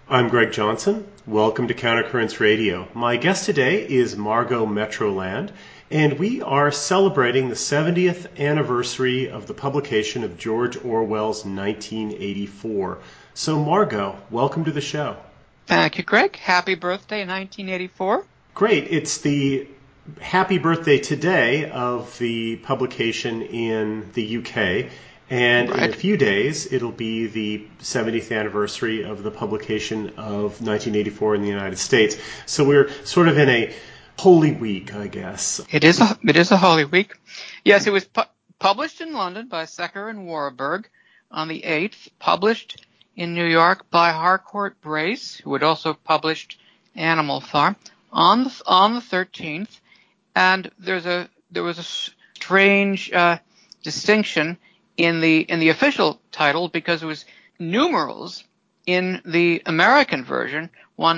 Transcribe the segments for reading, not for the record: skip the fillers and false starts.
I'm Greg Johnson. Welcome to Countercurrents Radio. My guest today is Margot Metroland, and we are celebrating the 70th anniversary of the publication of George Orwell's 1984. So, Margot, welcome to the show. Thank you, Greg. Happy birthday, 1984. Great. It's the happy birthday today of the publication in the UK. And in a few days, it'll be the 70th anniversary of the publication of 1984 in the United States. So we're sort of in a Holy Week, I guess. It is a Holy Week. Yes, it was published in London by Secker and Warburg on the 8th, published in New York by Harcourt Brace, who had also published Animal Farm, on the 13th. And there was a strange distinction in the official title, because it was numerals in the American version,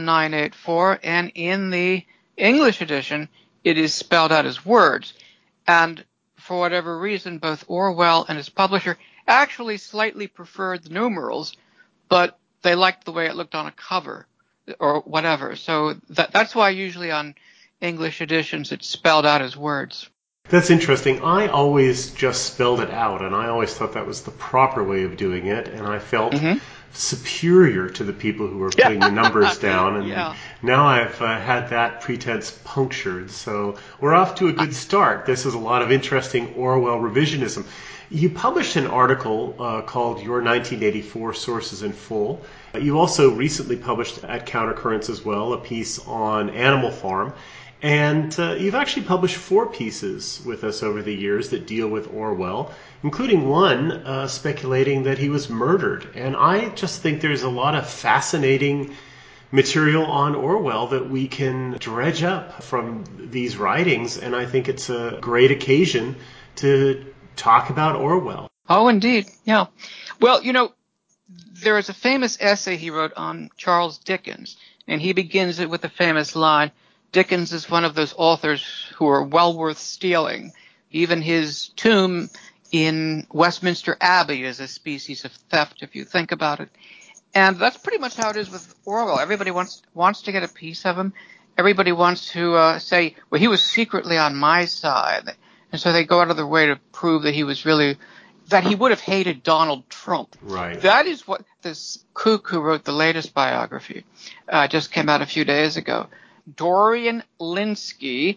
1984, and in the English edition, it is spelled out as words. And for whatever reason, both Orwell and his publisher actually slightly preferred the numerals, but they liked the way it looked on a cover or whatever. So that's why usually on English editions it's spelled out as words. That's interesting. I always just spelled it out, and I always thought that was the proper way of doing it, and I felt superior to the people who were putting the numbers down, and now I've had that pretense punctured, so we're off to a good start. This is a lot of interesting Orwell revisionism. You published an article called Your 1984 Sources in Full. You also recently published at Countercurrents as well a piece on Animal Farm. And you've actually published 4 pieces with us over the years that deal with Orwell, including one speculating that he was murdered. And I just think there's a lot of fascinating material on Orwell that we can dredge up from these writings, and I think it's a great occasion to talk about Orwell. Oh, indeed, yeah. Well, there is a famous essay he wrote on Charles Dickens, and he begins it with the famous line, "Dickens is one of those authors who are well worth stealing. Even his tomb in Westminster Abbey is a species of theft, if you think about it." And that's pretty much how it is with Orwell. Everybody wants to get a piece of him. Everybody wants to say, well, he was secretly on my side. And so they go out of their way to prove that he would have hated Donald Trump. Right. That is what this kook who wrote the latest biography just came out a few days ago. Dorian Lynskey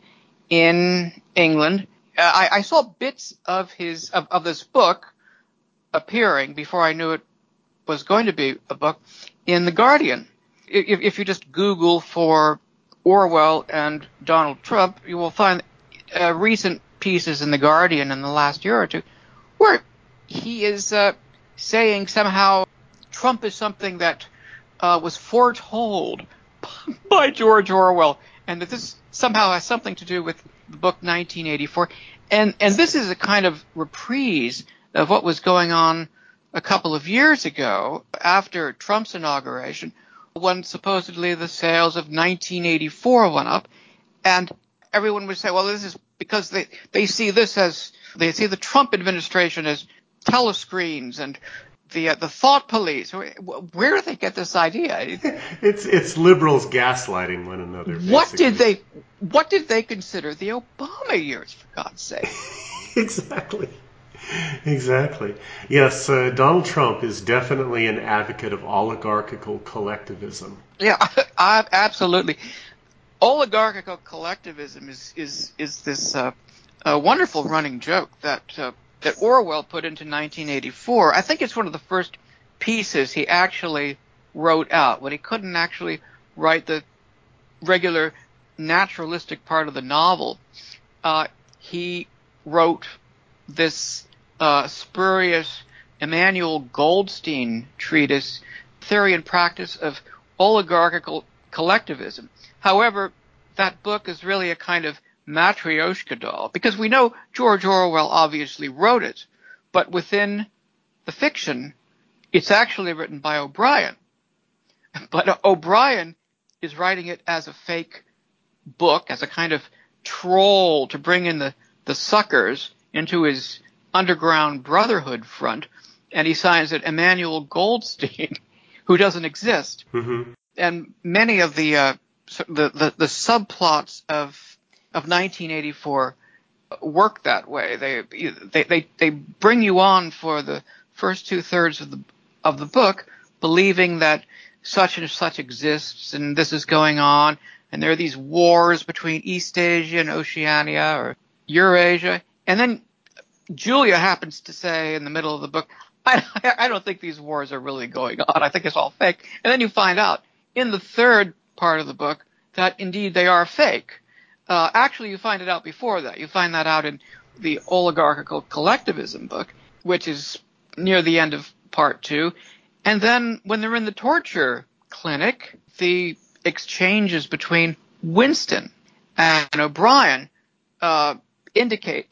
in England. I saw bits of this book appearing before I knew it was going to be a book in The Guardian. If you just Google for Orwell and Donald Trump, you will find recent pieces in The Guardian in the last year or two where he is saying somehow Trump is something that was foretold by George Orwell, and that this somehow has something to do with the book 1984. And this is a kind of reprise of what was going on a couple of years ago after Trump's inauguration, when supposedly the sales of 1984 went up, and everyone would say, well, this is because they see the Trump administration as telescreens and the thought police. Where do they get this idea? It's liberals gaslighting one another. Basically. What did they consider the Obama years, for God's sake? Exactly. Yes, Donald Trump is definitely an advocate of oligarchical collectivism. Yeah, absolutely. Oligarchical collectivism is this wonderful running joke that Orwell put into 1984. I think it's one of the first pieces he actually wrote out, when he couldn't actually write the regular naturalistic part of the novel. He wrote this spurious Emmanuel Goldstein treatise, Theory and Practice of Oligarchical Collectivism. However, that book is really a kind of Matryoshka doll, because we know George Orwell obviously wrote it, but within the fiction, it's actually written by O'Brien. But O'Brien is writing it as a fake book, as a kind of troll to bring in the suckers into his underground brotherhood front, and he signs it Emmanuel Goldstein, who doesn't exist. Mm-hmm. many of the subplots of 1984 work that way. They bring you on for the first 2/3 of the book, believing that such and such exists and this is going on, and there are these wars between East Asia and Oceania or Eurasia, and then Julia happens to say in the middle of the book, I don't think these wars are really going on. I think it's all fake. And then you find out in the third part of the book that indeed they are fake. Actually, you find it out before that. You find that out in the oligarchical collectivism book, which is near the end of part 2. And then when they're in the torture clinic, the exchanges between Winston and O'Brien indicate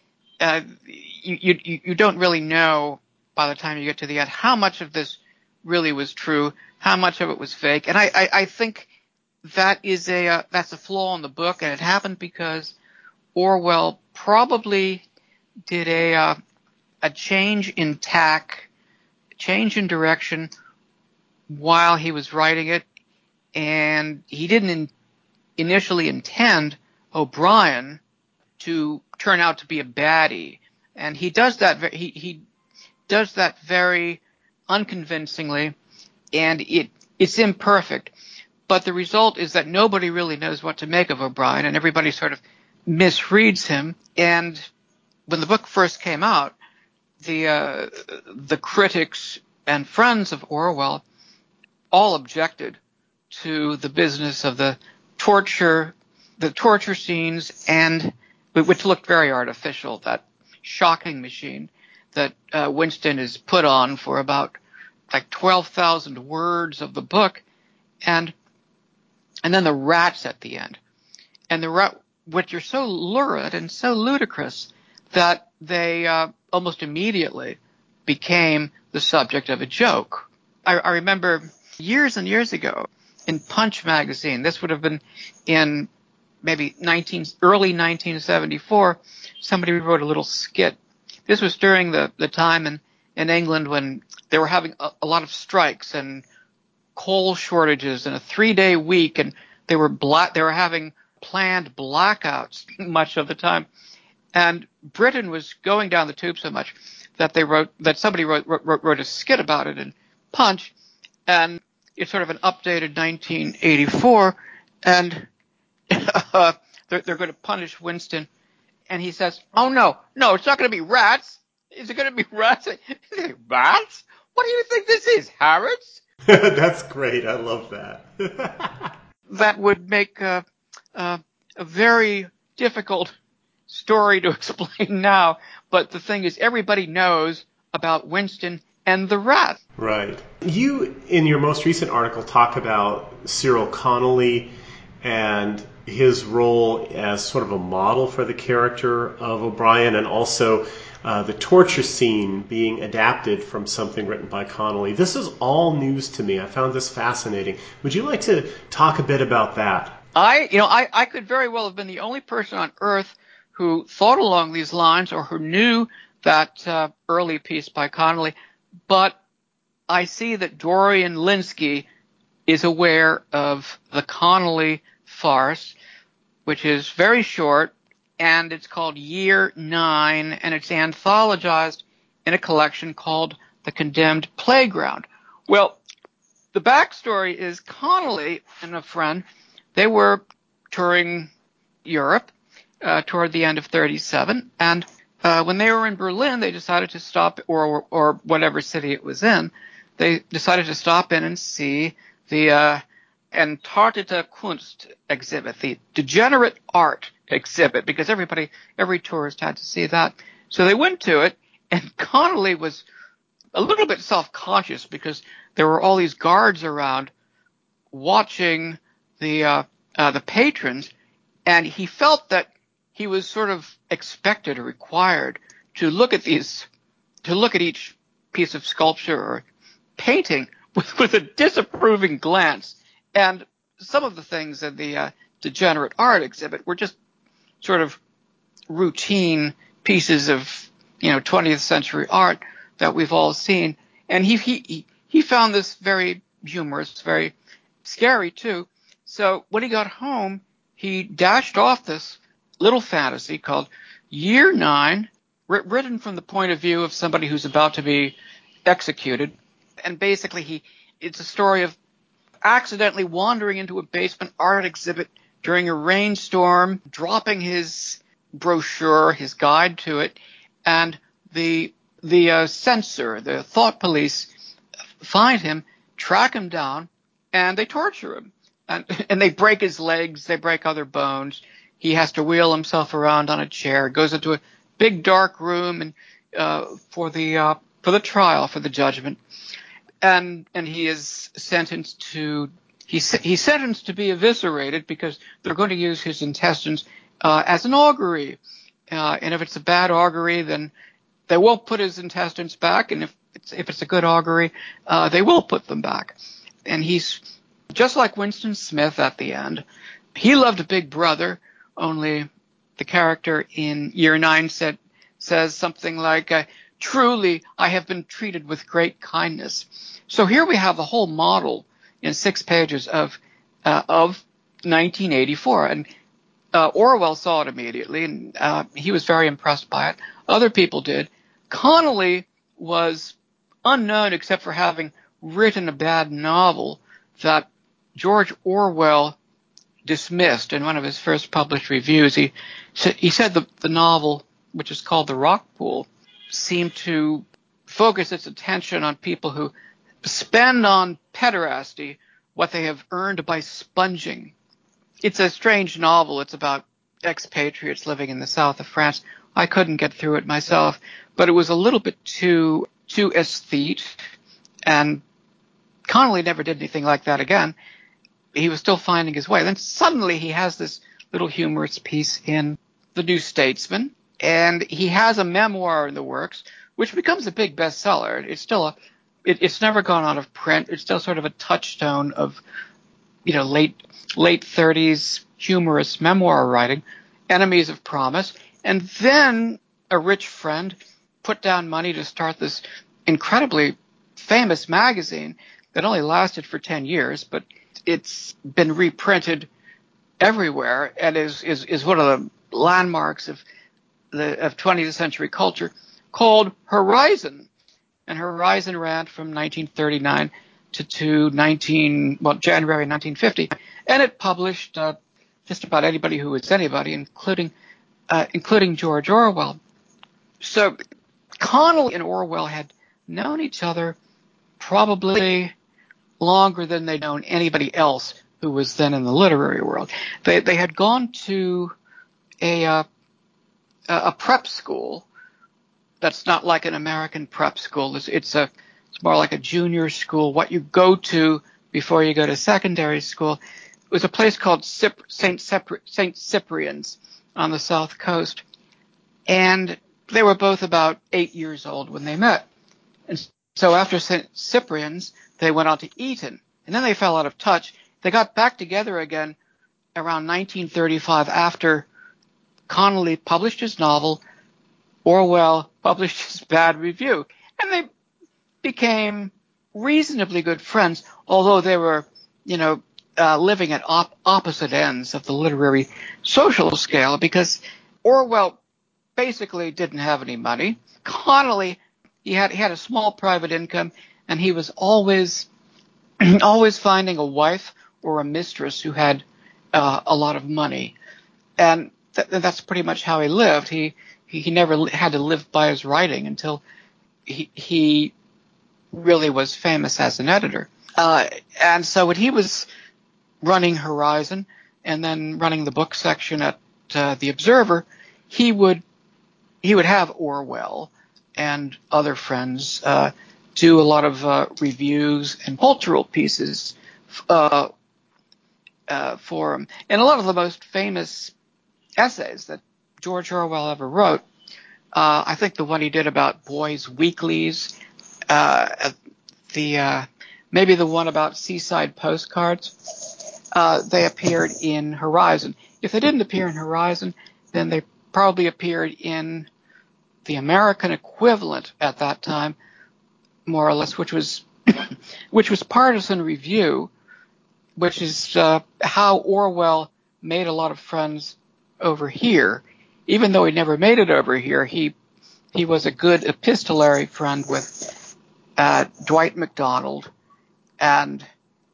you don't really know by the time you get to the end how much of this really was true, how much of it was fake. And I think that's a flaw in the book, and it happened because Orwell probably did a change in tack, change in direction while he was writing it, and he didn't initially intend O'Brien to turn out to be a baddie, and he does that. He does that very unconvincingly, and it's imperfect. But the result is that nobody really knows what to make of O'Brien, and everybody sort of misreads him. And when the book first came out, the critics and friends of Orwell all objected to the business of the torture scenes, and which looked very artificial, that shocking machine that Winston is put on for about like 12,000 words of the book, and then the rats at the end, and which are so lurid and so ludicrous that they almost immediately became the subject of a joke. I remember years and years ago in Punch magazine, this would have been in maybe early 1974, somebody wrote a little skit. This was during the time in England when they were having a lot of strikes and coal shortages and a 3-day week, and they were having planned blackouts much of the time. And Britain was going down the tube so much that somebody wrote a skit about it in Punch, and it's sort of an updated 1984, and they're going to punish Winston, and he says, "Oh no, it's not going to be rats. Is it going to be rats? Rats? What do you think this is, Harrods?" That's great. I love that. That would make a very difficult story to explain now, but the thing is, everybody knows about Winston and the rat. Right. You, in your most recent article, talk about Cyril Connolly and his role as sort of a model for the character of O'Brien, and also the torture scene being adapted from something written by Connolly. This is all news to me. I found this fascinating. Would you like to talk a bit about that? I could very well have been the only person on Earth who thought along these lines or who knew that early piece by Connolly, but I see that Dorian Lynskey is aware of the Connolly farce, which is very short, and it's called Year 9, and it's anthologized in a collection called The Condemned Playground. Well, the backstory is Connolly and a friend, they were touring Europe toward the end of 1937, and when they were in Berlin, they decided to stop, or whatever city it was in, they decided to stop in and see the Entartete Kunst exhibit, the degenerate art exhibit, because every tourist had to see that. So they went to it, and Connolly was a little bit self-conscious because there were all these guards around watching the patrons, and he felt that he was sort of expected or required to look at each piece of sculpture or painting with a disapproving glance. And some of the things in the degenerate art exhibit were just sort of routine pieces of 20th century art that we've all seen. And he found this very humorous, very scary too. So when he got home, he dashed off this little fantasy called Year 9, written from the point of view of somebody who's about to be executed. And basically it's a story of accidentally wandering into a basement art exhibit during a rainstorm, dropping his brochure, his guide to it, and the censor, the thought police, find him, track him down, and they torture him. And they break his legs, they break other bones. He has to wheel himself around on a chair, goes into a big dark room and for the trial, for the judgment. And he is sentenced to he's sentenced to be eviscerated because they're going to use his intestines as an augury. And if it's a bad augury, then they won't put his intestines back. And if it's a good augury, they will put them back. And he's just like Winston Smith at the end. He loved Big Brother, only the character in Year 9 says something like, truly, I have been treated with great kindness. So here we have a whole model in 6 pages of 1984. And Orwell saw it immediately, and he was very impressed by it. Other people did. Connolly was unknown except for having written a bad novel that George Orwell dismissed in one of his first published reviews. He said the novel, which is called The Rock Pool, seemed to focus its attention on people who spend on pederasty what they have earned by sponging. It's a strange novel. It's about expatriates living in the south of France. I couldn't get through it myself, but it was a little bit too aesthete, and Connolly never did anything like that again. He was still finding his way. Then suddenly he has this little humorous piece in The New Statesman, and he has a memoir in the works, which becomes a big bestseller. It's still it's never gone out of print. It's still sort of a touchstone of, late 30s humorous memoir writing, Enemies of Promise. And then a rich friend put down money to start this incredibly famous magazine that only lasted for 10 years, but it's been reprinted everywhere and is one of the landmarks of 20th century culture, called Horizon. And Horizon ran from 1939 to January 1950, and it published just about anybody who was anybody, including George Orwell. So Connolly and Orwell had known each other probably longer than they'd known anybody else who was then in the literary world. They had gone to a prep school that's not like an American prep school. It's more like a junior school, what you go to before you go to secondary school. It was a place called St. Cyprian's on the South Coast. And they were both about 8 years old when they met. And so after St. Cyprian's, they went on to Eton. And then they fell out of touch. They got back together again around 1935 after Connolly published his novel, Orwell published his bad review. And they became reasonably good friends, although they were, living at opposite ends of the literary social scale, because Orwell basically didn't have any money. Connolly, he had a small private income, and he was always finding a wife or a mistress who had a lot of money. And that's pretty much how he lived. He never had to live by his writing until he really was famous as an editor. And so when he was running Horizon and then running the book section at The Observer, he would have Orwell and other friends do a lot of reviews and cultural pieces for him. And a lot of the most famous essays that George Orwell ever wrote, I think the one he did about boys' weeklies, maybe the one about seaside postcards, they appeared in Horizon. If they didn't appear in Horizon, then they probably appeared in the American equivalent at that time, more or less, which was Partisan Review, which is how Orwell made a lot of friends over here. Even though he never made it over here, he was a good epistolary friend with Dwight MacDonald and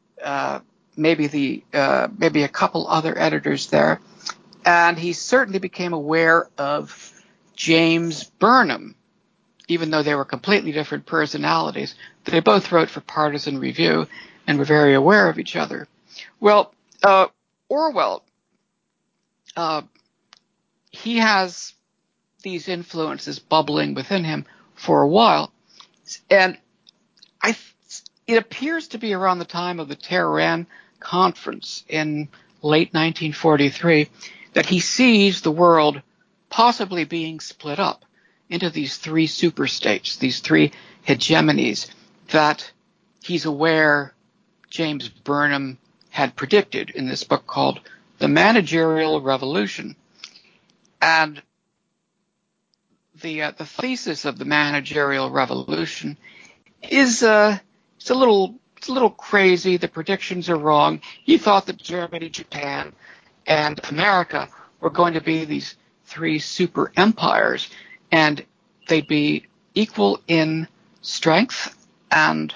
maybe a couple other editors there. And he certainly became aware of James Burnham, even though they were completely different personalities. They both wrote for Partisan Review and were very aware of each other. Well, Orwell, he has these influences bubbling within him for a while, and it appears to be around the time of the Tehran Conference in late 1943 that he sees the world possibly being split up into these three superstates, these three hegemonies that he's aware James Burnham had predicted in this book called The Managerial Revolution. And the thesis of the Managerial Revolution is it's a little crazy. The predictions are wrong. He thought that Germany, Japan, and America were going to be these three super empires, and they'd be equal in strength and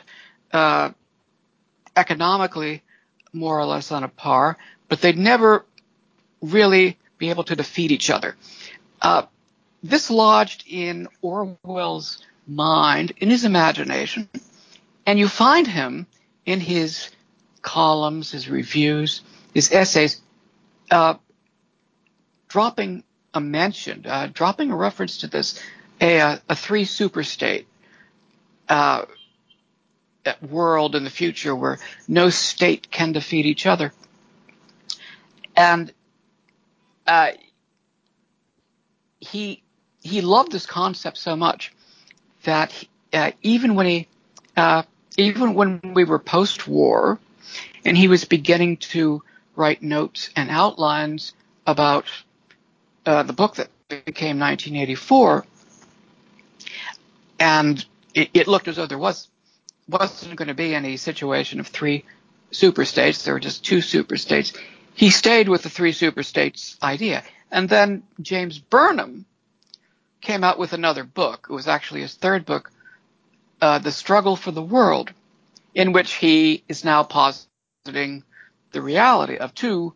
economically more or less on a par, but they'd never really be able to defeat each other. This lodged in Orwell's mind, in his imagination, and you find him in his columns, his reviews, his essays, dropping a mention, dropping a reference to this, a three superstate world in the future where no state can defeat each other. And he loved this concept so much that even when we were post-war and he was beginning to write notes and outlines about the book that became 1984, and it looked as though there wasn't going to be any situation of three superstates. There were just two superstates. He stayed with the three superstates idea. And then James Burnham came out with another book. It was actually his third book, The Struggle for the World, in which he is now positing the reality of two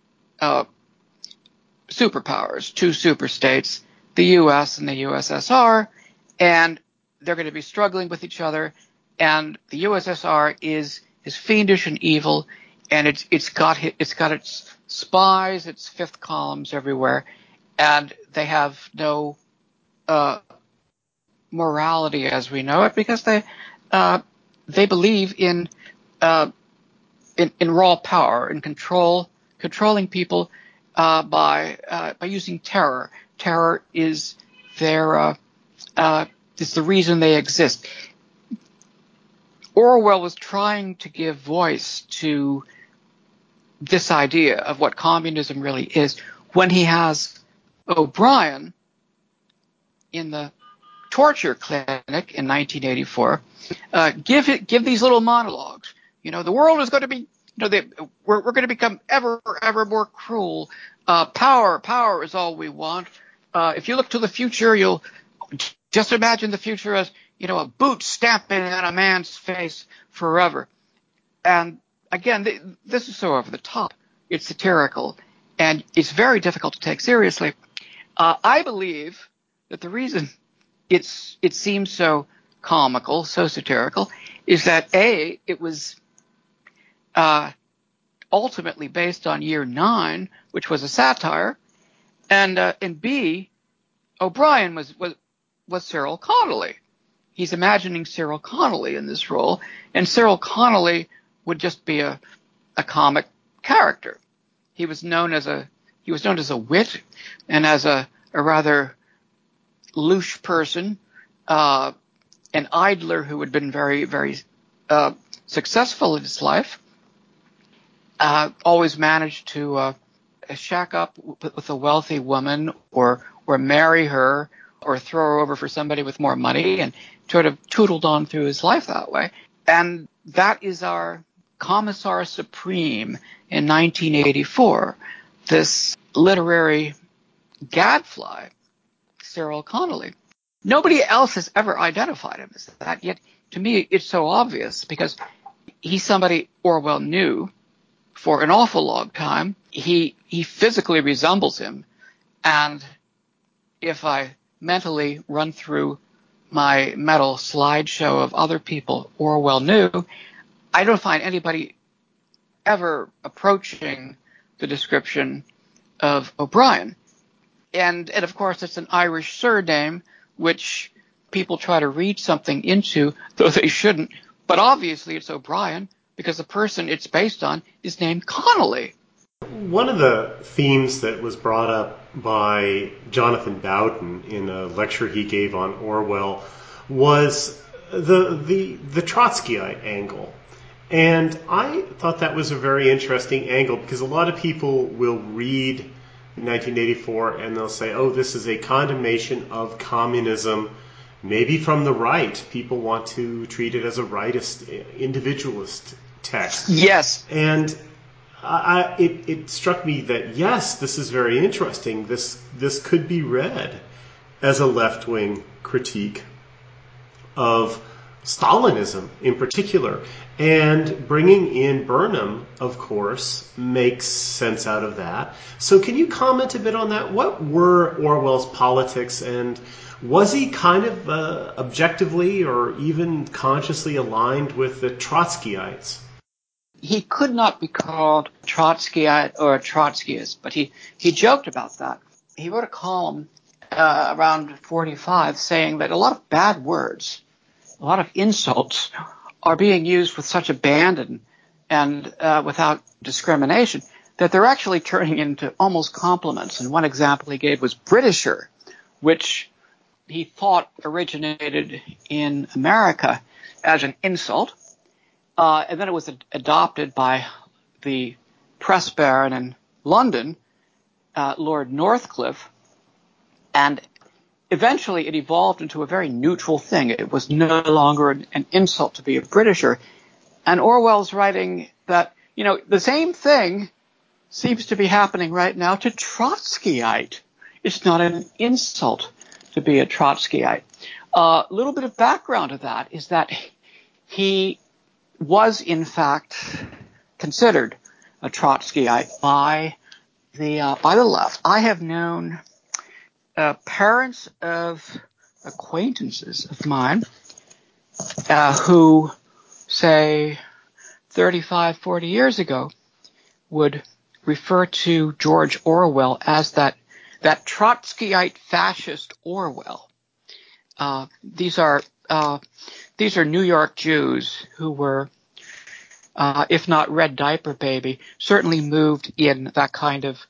superpowers, two superstates, the U.S. and the USSR, and they're going to be struggling with each other, and the USSR is fiendish and evil, and it's got its spies, its fifth columns everywhere, and they have no morality as we know it, because they believe in raw power and controlling people by using terror. Terror is their is the reason they exist. Orwell was trying to give voice to this idea of what communism really is when he has O'Brien in the torture clinic in 1984 give these little monologues. The world is going to be, we're going to become ever more cruel. Power is all we want. If you look to the future, you'll just imagine the future as, a boot stamping on a man's face forever. And again, this is so over the top. It's satirical, and it's very difficult to take seriously. I believe that the reason it seems so comical, so satirical, is that A, it was ultimately based on Year 9, which was a satire, and B, O'Brien was Cyril Connolly. He's imagining Cyril Connolly in this role, and Cyril Connolly would just be a comic character. He was known as a wit and as a rather louche person, an idler who had been very, very successful in his life. Always managed to shack up with a wealthy woman, or marry her, or throw her over for somebody with more money, and sort of tootled on through his life that way. And that is our Commissar Supreme in 1984, this literary gadfly, Cyril Connolly. Nobody else has ever identified him as that, yet to me it's so obvious because he's somebody Orwell knew for an awful long time. He physically resembles him, and if I mentally run through my mental slideshow of other people Orwell knew, I don't find anybody ever approaching the description of O'Brien. And of course, it's an Irish surname, which people try to read something into, though they shouldn't. But obviously it's O'Brien, because the person it's based on is named Connolly. One of the themes that was brought up by Jonathan Bowden in a lecture he gave on Orwell was the Trotskyite angle. And I thought that was a very interesting angle because a lot of people will read 1984 and they'll say, oh, this is a condemnation of communism, maybe from the right. People want to treat it as a rightist, individualist text. Yes. And it struck me that, yes, this is very interesting. This could be read as a left-wing critique of Stalinism in particular. And bringing in Burnham, of course, makes sense out of that. So can you comment a bit on that? What were Orwell's politics, and was he kind of objectively or even consciously aligned with the Trotskyites? He could not be called Trotskyite or a Trotskyist, but he joked about that. He wrote a column around 45 saying that a lot of bad words, a lot of insults are being used with such abandon and without discrimination that they're actually turning into almost compliments. And one example he gave was Britisher, which he thought originated in America as an insult. And then it was adopted by the press baron in London, Lord Northcliffe, and eventually it evolved into a very neutral thing. It was no longer an insult to be a Britisher. And Orwell's writing that, the same thing seems to be happening right now to Trotskyite. It's not an insult to be a Trotskyite. A little bit of background to that is that he was in fact considered a Trotskyite by the left. I have known parents of acquaintances of mine who, say, 35, 40 years ago would refer to George Orwell as that Trotskyite fascist Orwell. These are New York Jews who were, if not red diaper baby, certainly moved in that kind of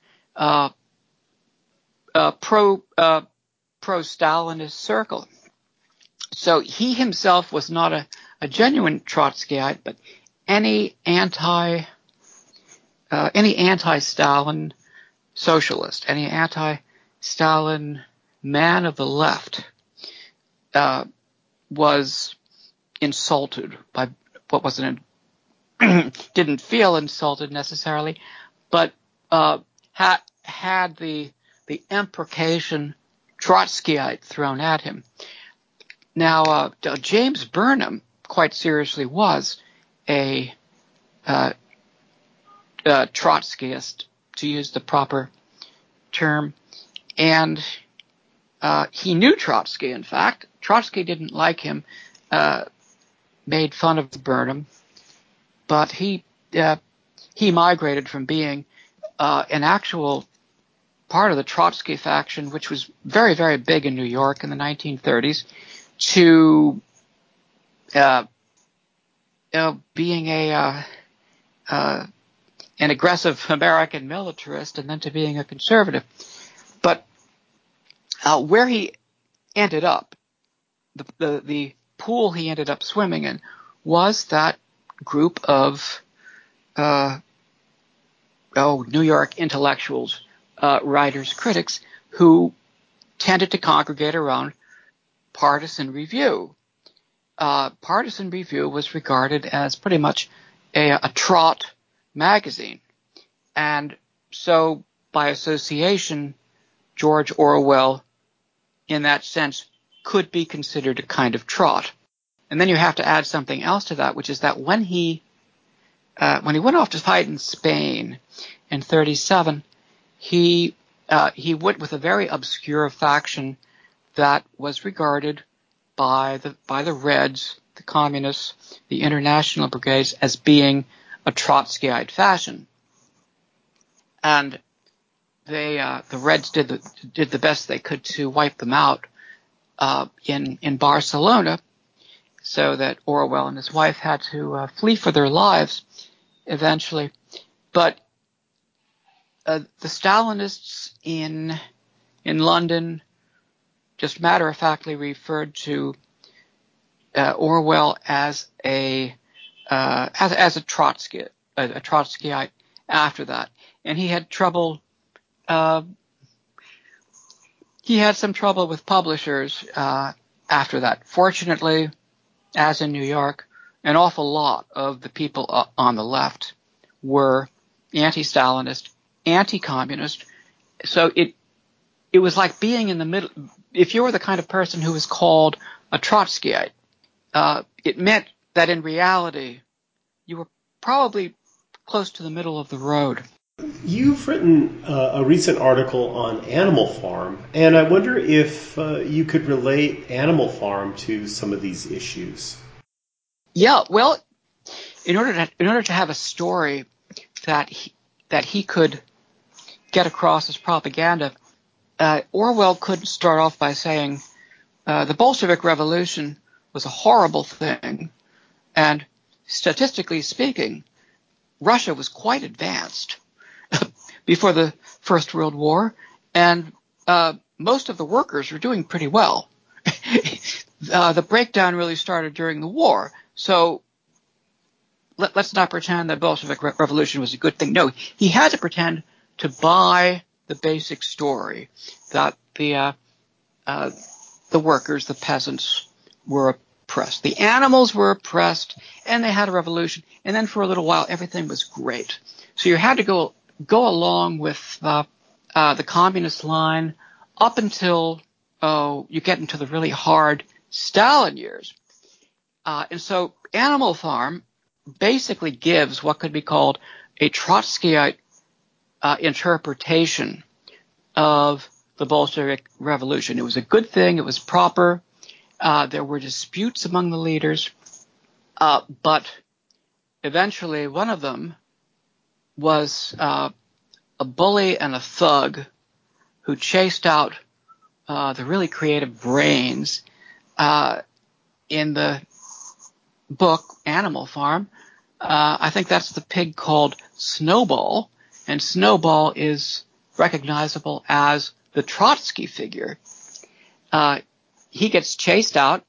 pro-Stalinist circle. So he himself was not a genuine Trotskyite, but any anti-Stalin socialist, any anti-Stalin man of the left was insulted by what wasn't didn't feel insulted necessarily, but had the imprecation Trotskyite thrown at him. Now, James Burnham quite seriously was a Trotskyist, to use the proper term, and he knew Trotsky, in fact. Trotsky didn't like him, made fun of Burnham, but he migrated from being an actual part of the Trotsky faction, which was very, very big in New York in the 1930s, to being an aggressive American militarist, and then to being a conservative. But where he ended up, the pool he ended up swimming in, was that group of New York intellectuals, writers, critics, who tended to congregate around Partisan Review. Partisan Review was regarded as pretty much a trot magazine. And so, by association, George Orwell, in that sense, could be considered a kind of trot. And then you have to add something else to that, which is that when he went off to fight in Spain in 1937, he went with a very obscure faction that was regarded by the Reds, the Communists, the International Brigades, as being a Trotskyite fashion. And the Reds did the best they could to wipe them out in Barcelona, so that Orwell and his wife had to flee for their lives eventually. But the Stalinists in London just matter-of-factly referred to Orwell as a Trotskyite after that, and he had trouble. He had some trouble with publishers after that. Fortunately, as in New York, an awful lot of the people on the left were anti-Stalinist, anti-communist. So it was like being in the middle. If you were the kind of person who was called a Trotskyite, it meant that in reality you were probably close to the middle of the road. You've written a recent article on Animal Farm, and I wonder if you could relate Animal Farm to some of these issues. Yeah, well, in order to have a story that he could get across as propaganda, Orwell couldn't start off by saying the Bolshevik Revolution was a horrible thing, and statistically speaking, Russia was quite advanced before the First World War, and most of the workers were doing pretty well. The breakdown really started during the war, so let's not pretend that Bolshevik Revolution was a good thing. No, he had to pretend to buy the basic story that the workers, the peasants, were oppressed. The animals were oppressed, and they had a revolution, and then for a little while everything was great. So you had to go along with the communist line up until you get into the really hard Stalin years. And so Animal Farm basically gives what could be called a Trotskyite interpretation of the Bolshevik Revolution. It was a good thing. It was proper. There were disputes among the leaders. But eventually one of them was a bully and a thug who chased out the really creative brains in the book Animal Farm. I think that's the pig called Snowball, and Snowball is recognizable as the Trotsky figure. He gets chased out,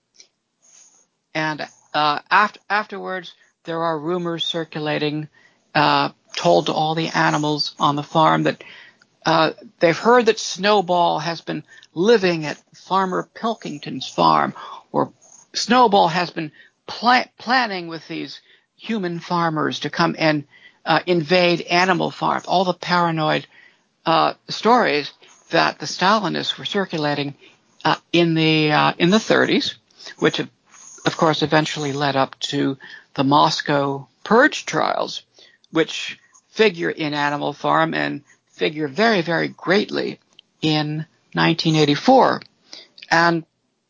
and afterwards there are rumors circulating told to all the animals on the farm that they've heard that Snowball has been living at Farmer Pilkington's farm, or Snowball has been planning with these human farmers to come and invade Animal Farm. All the paranoid stories that the Stalinists were circulating in the 30s, which of course eventually led up to the Moscow Purge trials, which figure in Animal Farm and figure very, very greatly in 1984, and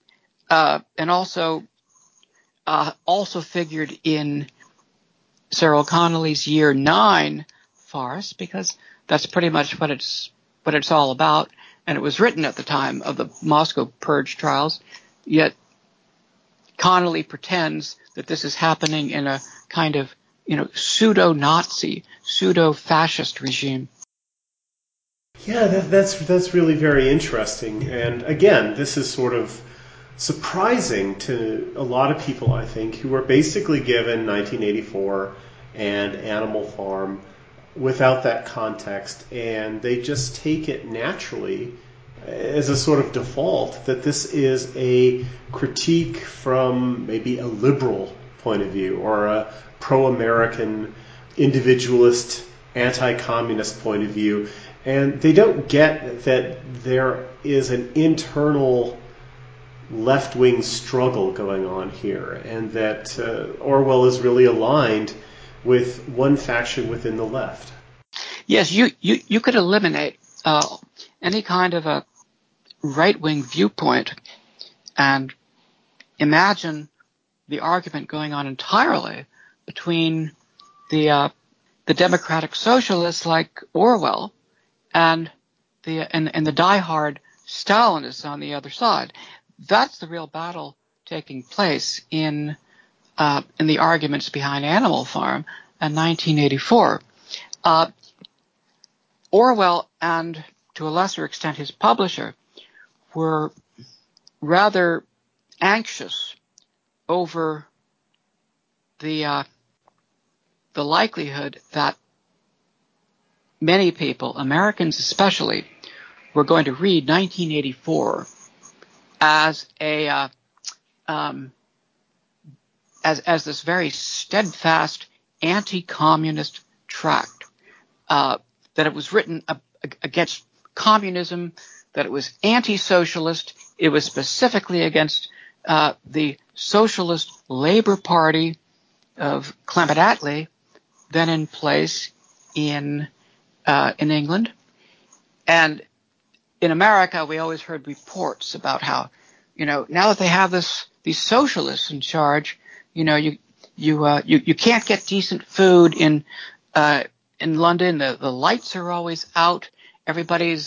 also figured in Cyril Connolly's Year 9 farce, because that's pretty much what it's all about, and it was written at the time of the Moscow Purge trials. Yet Connolly pretends that this is happening in a kind of pseudo-Nazi, pseudo-fascist regime. Yeah, that's really very interesting. And again, this is sort of surprising to a lot of people, I think, who were basically given 1984 and Animal Farm without that context, and they just take it naturally as a sort of default that this is a critique from maybe a liberal point of view or a pro-American individualist anti-communist point of view, and they don't get that there is an internal left-wing struggle going on here, and that Orwell is really aligned with one faction within the left. Yes, you could eliminate any kind of a right-wing viewpoint and imagine the argument going on entirely between the democratic socialists like Orwell and the diehard Stalinists on the other side. That's the real battle taking place in the arguments behind Animal Farm in 1984. Orwell and, to a lesser extent, his publisher were rather anxious over the likelihood that many people, Americans especially, were going to read 1984 as as this very steadfast anti-communist tract, that it was written against communism, that it was anti-socialist, it was specifically against the Socialist Labour Party of Clement Attlee, then in place in England. And in America, we always heard reports about how, now that they have these socialists in charge, you can't get decent food in London. The lights are always out. Everybody's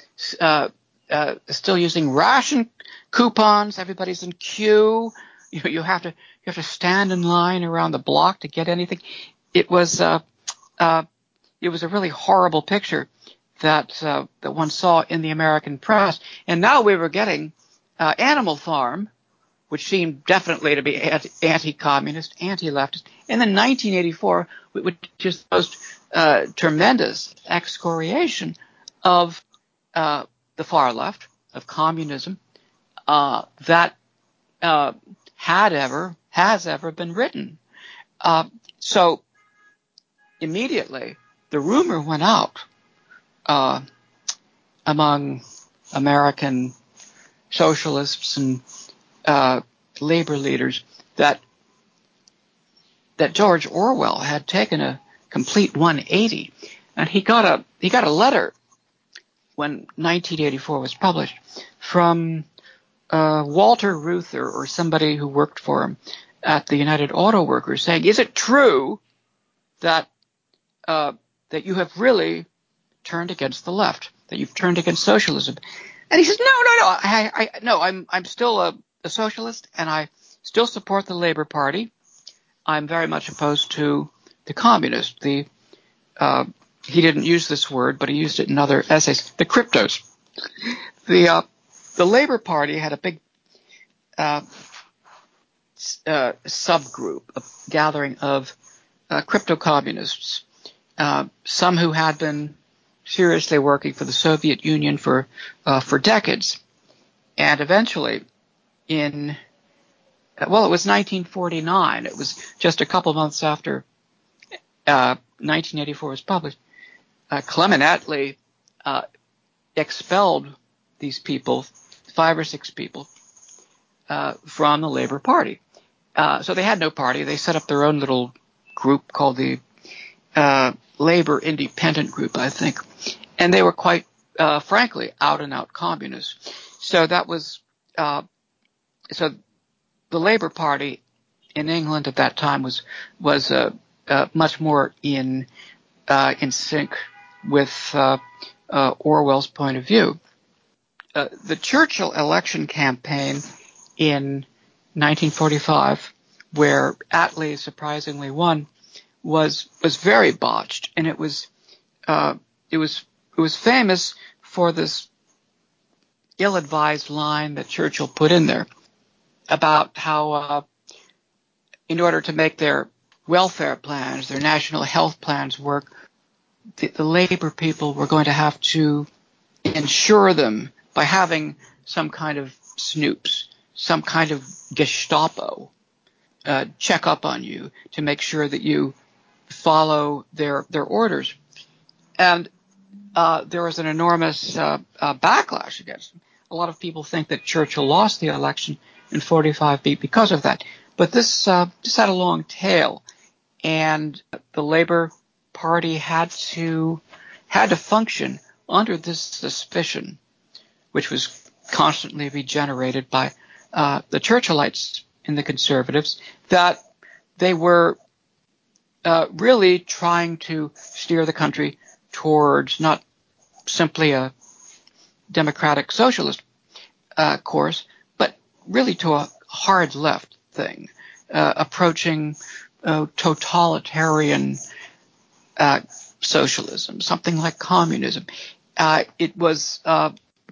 still using ration coupons. Everybody's in queue. You have to stand in line around the block to get anything. It was a really horrible picture that one saw in the American press. And now we were getting Animal Farm, which seemed definitely to be anti-communist, anti-leftist, and then 1984, which is the most tremendous excoriation of the far left, of communism, that has ever been written. So immediately the rumor went out among American socialists and labor leaders that George Orwell had taken a complete 180, and he got a letter when 1984 was published from Walter Reuther or somebody who worked for him at the United Auto Workers, saying, "Is it true that you have really turned against the left, that you've turned against socialism?" And he says, "No, I'm still a socialist, and I still support the Labour Party. I'm very much opposed to the communists." He didn't use this word, but he used it in other essays. The cryptos. The Labour Party had a big subgroup, a gathering of crypto communists, some who had been seriously working for the Soviet Union for decades, and eventually it was 1949. It was just a couple months after 1984 was published. Clement Attlee expelled these people, 5 or 6 people, from the Labour Party. So they had no party. They set up their own little group called the Labour Independent Group, I think. And they were quite, frankly, out-and-out communists. So that was so the Labour Party in England at that time was much more in sync with Orwell's point of view. The Churchill election campaign in 1945, where Attlee surprisingly won, was very botched, and it was famous for this ill-advised line that Churchill put in there about how in order to make their welfare plans, their national health plans work, the labor people were going to have to ensure them by having some kind of snoops, some kind of Gestapo check up on you to make sure that you follow their orders. And there was an enormous backlash against him. A lot of people think that Churchill lost the election in 45 because of that. But this had a long tail, and the Labour Party had to function under this suspicion, which was constantly regenerated by the Churchillites and the Conservatives, that they were really trying to steer the country towards not simply a democratic socialist course, but really to a hard left thing, approaching totalitarian socialism, something like communism. It was a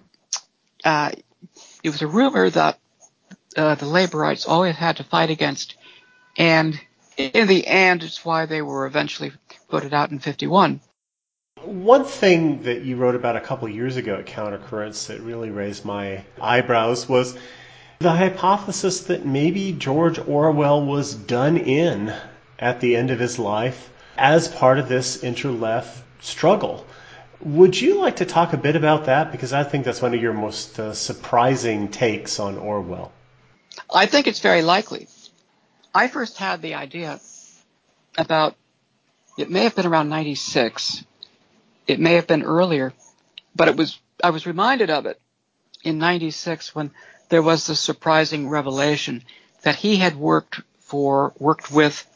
rumor that the Labourites always had to fight against, and in the end, it's why they were eventually voted out in 51. One thing that you wrote about a couple of years ago at Countercurrents that really raised my eyebrows was the hypothesis that maybe George Orwell was done in at the end of his life as part of this inter-left struggle. Would you like to talk a bit about that? Because I think that's one of your most surprising takes on Orwell. I think it's very likely. I first had the idea about, it may have been around 96, it may have been earlier, but I was reminded of it in 96 when there was the surprising revelation that he had worked with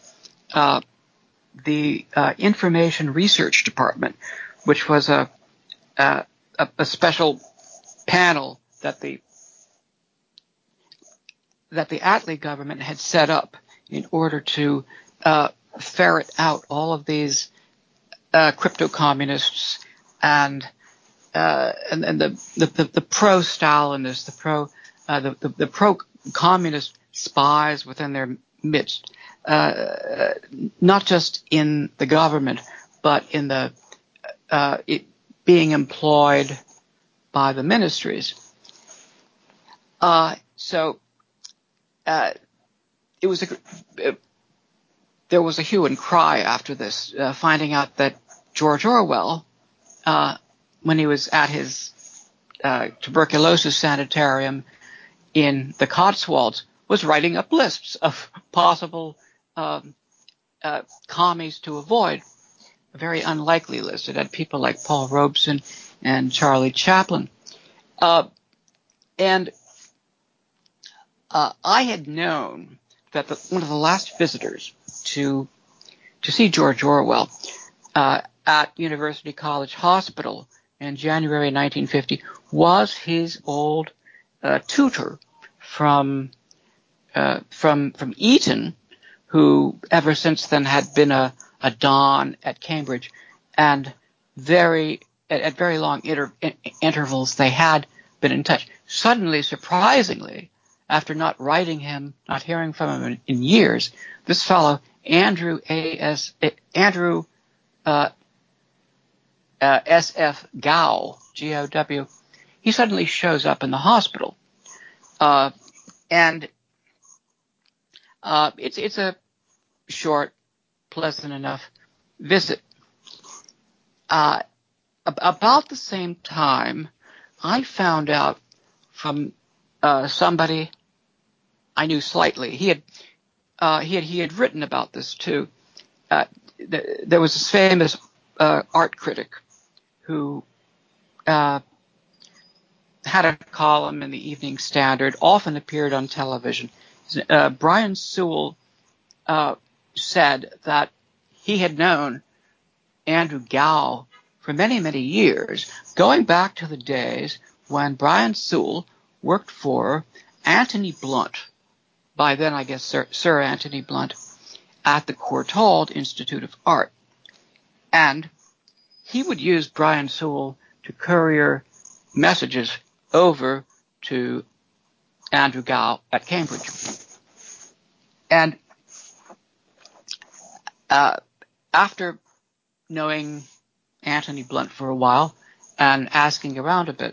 the Information Research Department, which was a special panel that the Attlee government had set up in order to ferret out all of these crypto-communists and the pro-Stalinists, the pro-communist spies within their midst, not just in the government, but in the being employed by the ministries. There was a hue and cry after this, finding out that George Orwell, when he was at his tuberculosis sanitarium in the Cotswolds, was writing up lists of possible commies to avoid. A very unlikely list. It had people like Paul Robeson and Charlie Chaplin. And I had known that one of the last visitors to see George Orwell at University College Hospital in January 1950 was his old tutor from Eton, who ever since then had been a don at Cambridge, and at very long intervals they had been in touch. Suddenly, surprisingly, after not hearing from him in years, this fellow Andrew S.F. Gow, G-O-W, he suddenly shows up in the hospital, and it's a short, pleasant enough visit. About the same time, I found out from somebody I knew slightly. He had written about this too. There was this famous art critic who had a column in the Evening Standard, often appeared on television. Brian Sewell said that he had known Andrew Gow for many, many years, going back to the days when Brian Sewell worked for Anthony Blunt, by then I guess Sir Anthony Blunt, at the Courtauld Institute of Art. And he would use Brian Sewell to courier messages over to Andrew Gow at Cambridge. And after knowing Anthony Blunt for a while and asking around a bit,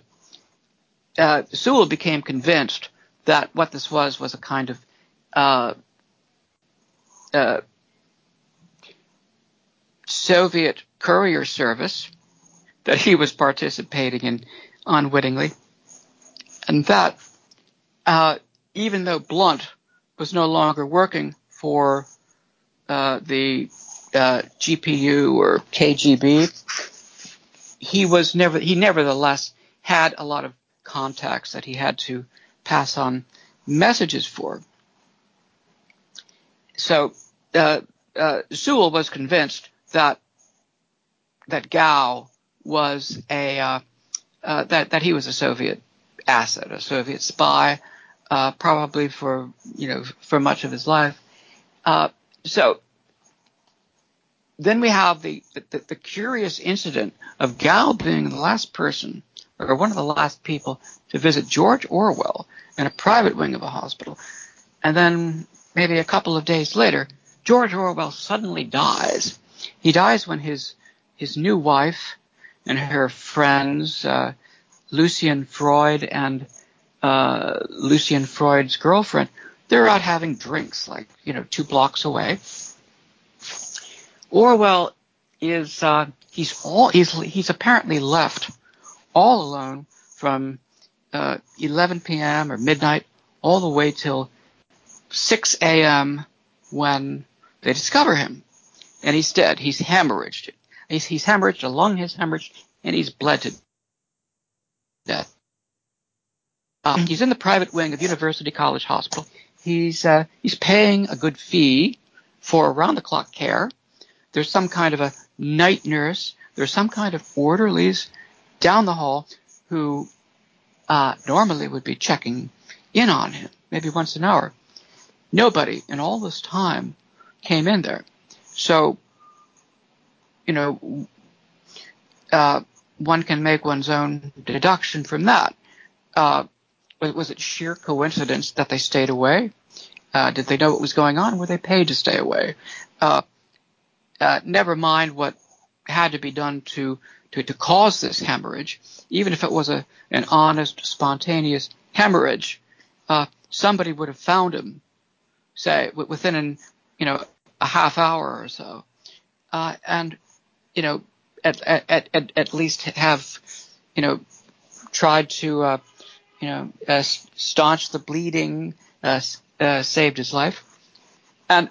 Sewell became convinced that what this was a kind of Soviet courier service that he was participating in unwittingly, and that even though Blunt was no longer working for the GPU or KGB, he nevertheless had a lot of contacts that he had to pass on messages for. So Sewell was convinced that Gao was that he was a Soviet asset, a Soviet spy, probably for much of his life. So then we have the curious incident of Gao being the last person, or one of the last people, to visit George Orwell in a private wing of a hospital. And then maybe a couple of days later, George Orwell suddenly dies. He dies when his new wife and her friends, Lucian Freud and Lucian Freud's girlfriend, they're out having drinks, 2 blocks away. Orwell is he's apparently left all alone from 11 p.m. or midnight all the way till 6 a.m. when they discover him, and he's dead. He's hemorrhaged. He's hemorrhaged, a lung has hemorrhaged, and he's bled to death. He's in the private wing of University College Hospital. He's paying a good fee for around-the-clock care. There's some kind of a night nurse. There's some kind of orderlies down the hall who normally would be checking in on him, maybe once an hour. Nobody in all this time came in there. So, one can make one's own deduction from that. Was it sheer coincidence that they stayed away? Did they know what was going on? Were they paid to stay away? Never mind what had to be done to cause this hemorrhage. Even if it was an honest, spontaneous hemorrhage, somebody would have found him, say, within a half hour or so, and at least have tried to staunch the bleeding, saved his life. And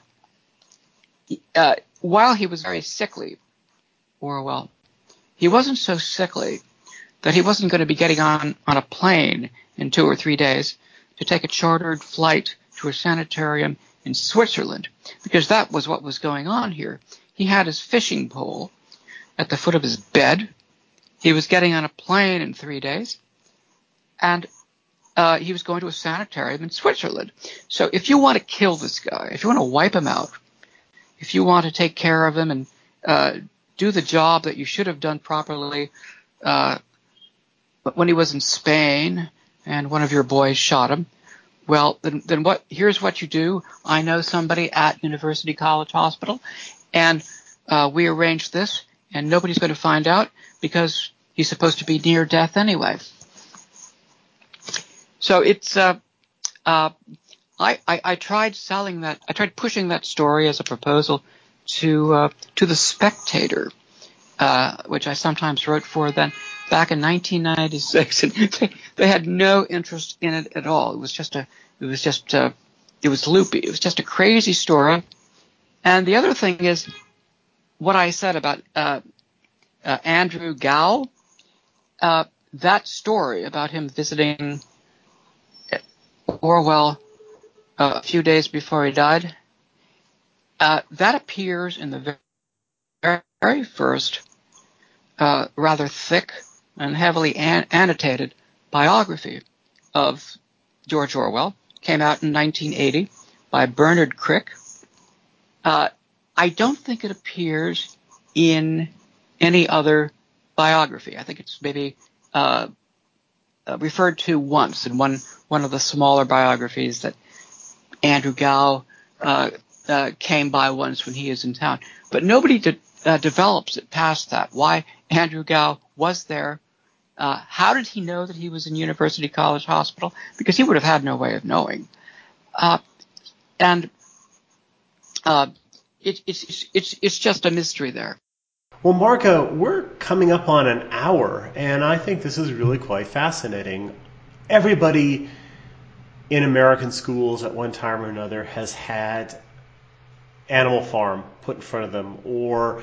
while he was very sickly, Orwell, he wasn't so sickly that he wasn't going to be getting on a plane in 2 or 3 days to take a chartered flight to a sanitarium in Switzerland, because that was what was going on here. He had his fishing pole at the foot of his bed. He was getting on a plane in 3 days, and he was going to a sanitarium in Switzerland. So if you want to kill this guy, if you want to wipe him out, if you want to take care of him and do the job that you should have done properly when he was in Spain and one of your boys shot him, well, then here's what you do. I know somebody at University College Hospital, and we arranged this, and nobody's going to find out because he's supposed to be near death anyway. So it's I tried selling that. I tried pushing that story as a proposal to the Spectator, which I sometimes wrote for then back in 1996, and they had no interest in it at all. It was loopy. It was just a crazy story. And the other thing is what I said about Andrew Gao. That story about him visiting Orwell a few days before he died, that appears in the very first rather thick and heavily annotated biography of George Orwell. Came out in 1980 by Bernard Crick. I don't think it appears in any other biography. I think it's maybe referred to once in one of the smaller biographies that Andrew Gao came by once when he is in town. But nobody develops it past that. Why Andrew Gao was there. How did he know that he was in University College Hospital? Because he would have had no way of knowing. And It's just a mystery there. Well, Marco, we're coming up on an hour, and I think this is really quite fascinating. Everybody in American schools at one time or another has had Animal Farm put in front of them, or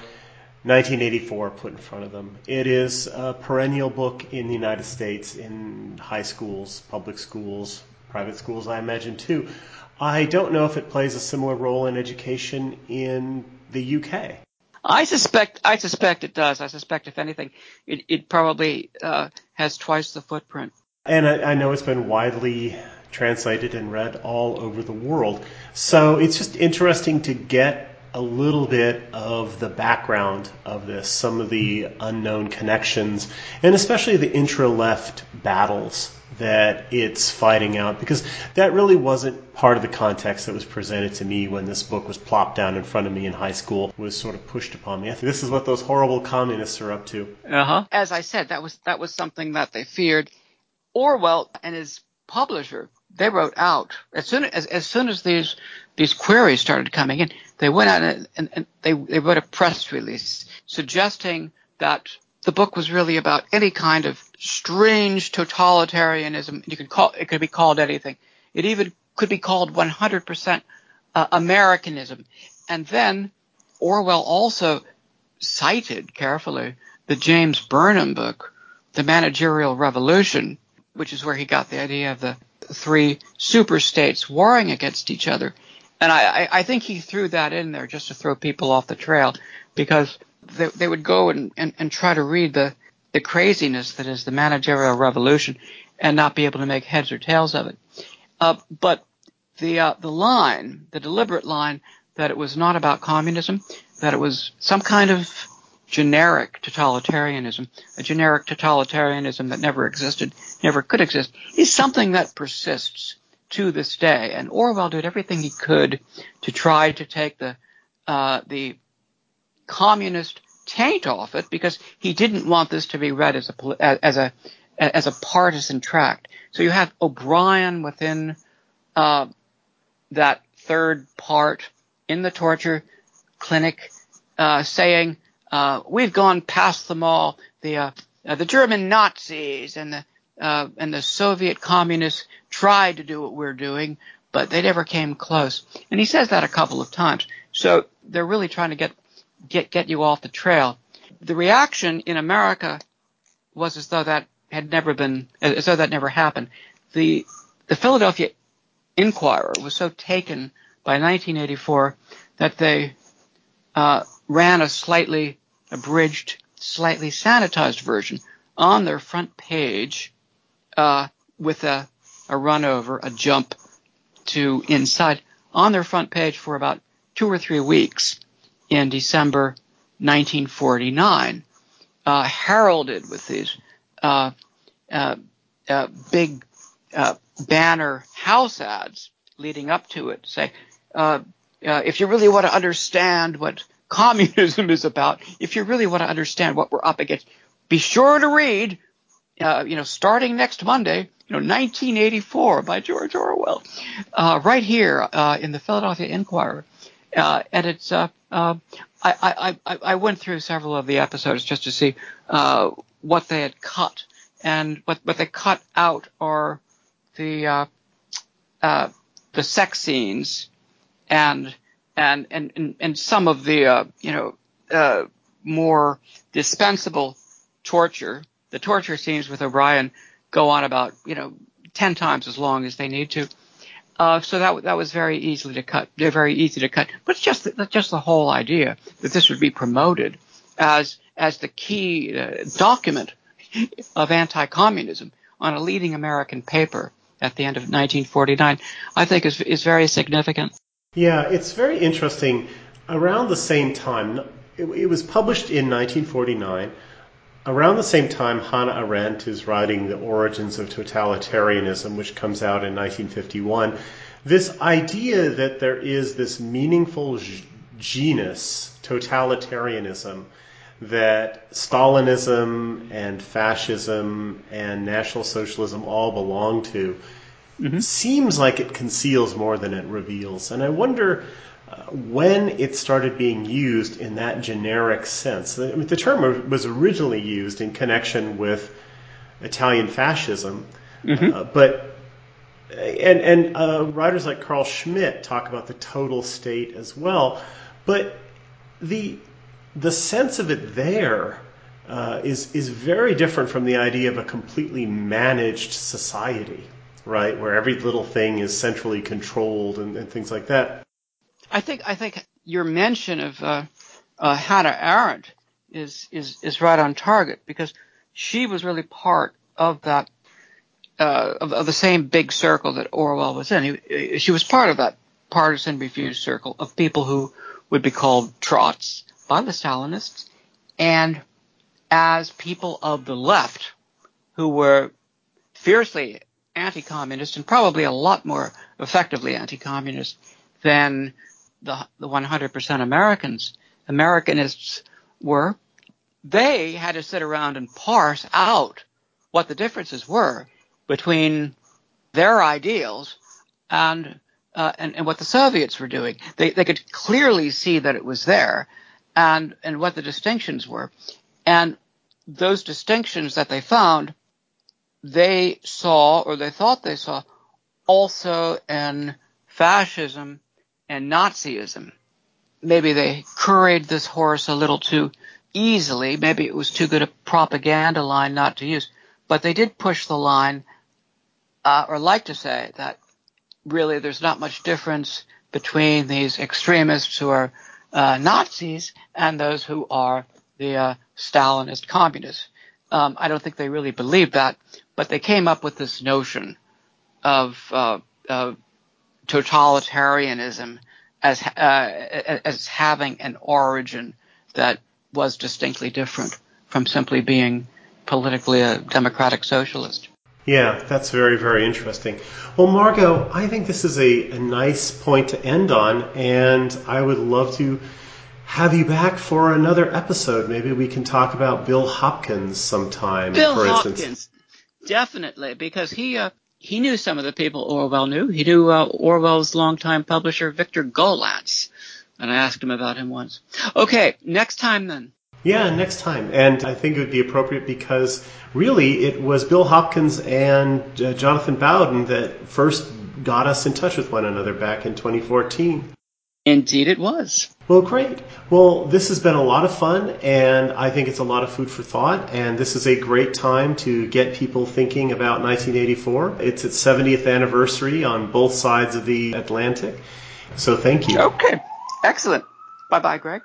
1984 put in front of them. It is a perennial book in the United States, in high schools, public schools, private schools, I imagine, too. I don't know if it plays a similar role in education in the UK. I suspect it does. I suspect, if anything, it probably has twice the footprint. And I know it's been widely translated and read all over the world. So it's just interesting to get a little bit of the background of this, some of the unknown connections, and especially the intra-left battles that it's fighting out, because that really wasn't part of the context that was presented to me when this book was plopped down in front of me in high school, was sort of pushed upon me. I think this is what those horrible communists are up to. As I said, that was something that they feared. Orwell and his publisher, they wrote out as soon as these queries started coming in, they went out and they wrote a press release suggesting that the book was really about any kind of strange totalitarianism. It could be called anything. It even could be called 100% Americanism. And then Orwell also cited carefully the James Burnham book, The Managerial Revolution, which is where he got the idea of the three super states warring against each other. And I think he threw that in there just to throw people off the trail, because they would go and try to read the craziness that is the Managerial Revolution and not be able to make heads or tails of it. But the deliberate line that it was not about communism, that it was some kind of generic totalitarianism, a generic totalitarianism that never existed, never could exist, is something that persists to this day. And Orwell did everything he could to try to take the communist taint off it, because he didn't want this to be read as a partisan tract. So you have O'Brien within that third part in the torture clinic saying, we've gone past them all. The German Nazis and the Soviet communists tried to do what we're doing, but they never came close. And he says that a couple of times. So they're really trying to get you off the trail. The reaction in America was as though that never happened. The Philadelphia Inquirer was so taken by 1984 that they ran a slightly abridged, slightly sanitized version on their front page with a run over, a jump to inside, on their front page for about 2 or 3 weeks in December 1949, heralded with these big banner house ads leading up to it, say, if you really want to understand what communism is about, if you really want to understand what we're up against, be sure to read, starting next Monday, 1984 by George Orwell, right here in the Philadelphia Inquirer. And it's I went through several of the episodes just to see what they had cut, and what they cut out are the sex scenes and some of the more dispensable torture. The torture scenes with O'Brien go on about 10 times as long as they need to. So that was very easy to cut. They're very easy to cut. But it's just the whole idea that this would be promoted as the key document of anti-communism on a leading American paper at the end of 1949, I think is very significant. Yeah, it's very interesting. Around the same time, it was published in 1949. Around the same time, Hannah Arendt is writing The Origins of Totalitarianism, which comes out in 1951. This idea that there is this meaningful genus, totalitarianism, that Stalinism and fascism and National Socialism all belong to, seems like it conceals more than it reveals. And I wonder when it started being used in that generic sense. I mean, the term was originally used in connection with Italian fascism, but writers like Carl Schmitt talk about the total state as well. But the sense of it there is very different from the idea of a completely managed society, right, where every little thing is centrally controlled and things like that. I think your mention of Hannah Arendt is right on target, because she was really part of that of the same big circle that Orwell was in. She was part of that partisan review circle of people who would be called trots by the Stalinists, and as people of the left who were fiercely anti-communist and probably a lot more effectively anti-communist than the 100% Americanists were. They had to sit around and parse out what the differences were between their ideals and what the Soviets were doing. They could clearly see that it was there, and what the distinctions were. And those distinctions that they found, they saw, or they thought they saw, also in fascism and Nazism. Maybe they curried this horse a little too easily. Maybe it was too good a propaganda line not to use. But they did push the line, or like to say that really there's not much difference between these extremists who are Nazis and those who are the Stalinist communists. I don't think they really believed that, but they came up with this notion of totalitarianism as having an origin that was distinctly different from simply being politically a democratic socialist. Yeah, that's very, very interesting. Well, Margot, I think this is a nice point to end on, and I would love to have you back for another episode. Maybe we can talk about Bill Hopkins sometime, for instance. Hopkins, definitely, because he knew some of the people Orwell knew. He knew Orwell's longtime publisher, Victor Gollancz, and I asked him about him once. Okay, next time then. Yeah, next time. And I think it would be appropriate because really it was Bill Hopkins and Jonathan Bowden that first got us in touch with one another back in 2014. Indeed it was. Well, great. Well, this has been a lot of fun, and I think it's a lot of food for thought, and this is a great time to get people thinking about 1984. It's its 70th anniversary on both sides of the Atlantic, so thank you. Okay, excellent. Bye-bye, Greg.